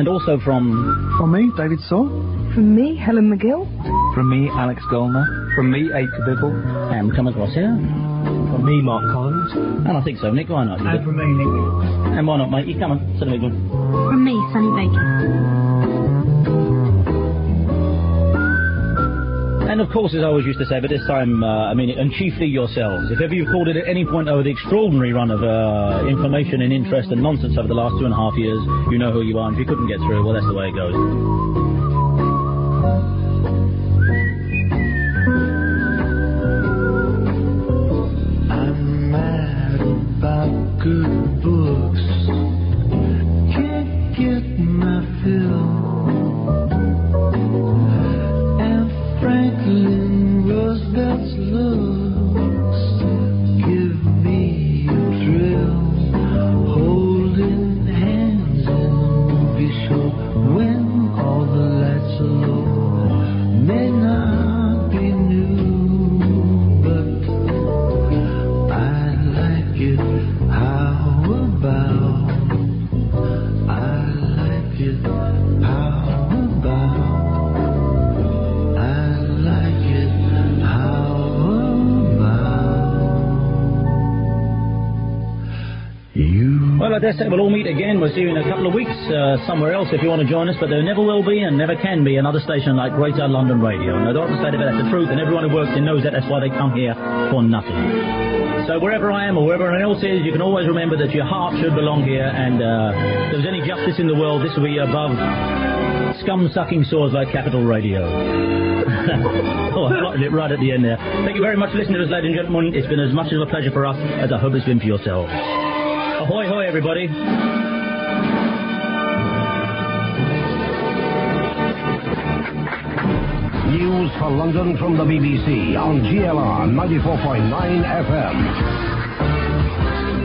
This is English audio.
And also from... From me, David Saw. From me, Helen McGill. From me, Alex Goldner. From me, Aka Bibble. And come across here. From me, Mark Collins. And I think so, Nick. Why not? And from me, Nick. And why not, mate? You come on, sit a big one. From me, Sonny Baker. And of course, as I always used to say, but this time, and chiefly yourselves. If ever you've called it at any point over the extraordinary run of information and interest and nonsense over the last 2.5 years, you know who you are. And if you couldn't get through, well, that's the way it goes. I'm mad about good books. Can't get my fill. Franklin Roosevelt's looks give me a thrill. Holding hands in a movie show when all the lights are low may not be new, but I'd like it. How about? I'd like it. How about? Well, I dare say we'll all meet again. We'll see you in a couple of weeks somewhere else if you want to join us, but there never will be and never can be another station like Greater London Radio. And I don't have to say that, but that's the truth, and everyone who works in knows that. That's why they come here for nothing. So wherever I am or wherever anyone else is, you can always remember that your heart should belong here, and if there's any justice in the world, this will be above scum-sucking sores like Capital Radio. Oh, I got it right at the end there. Thank you very much for listening to us, ladies and gentlemen. It's been as much of a pleasure for us as I hope it's been for yourselves. Ahoy, hoy, everybody. News for London from the BBC on GLR 94.9 FM.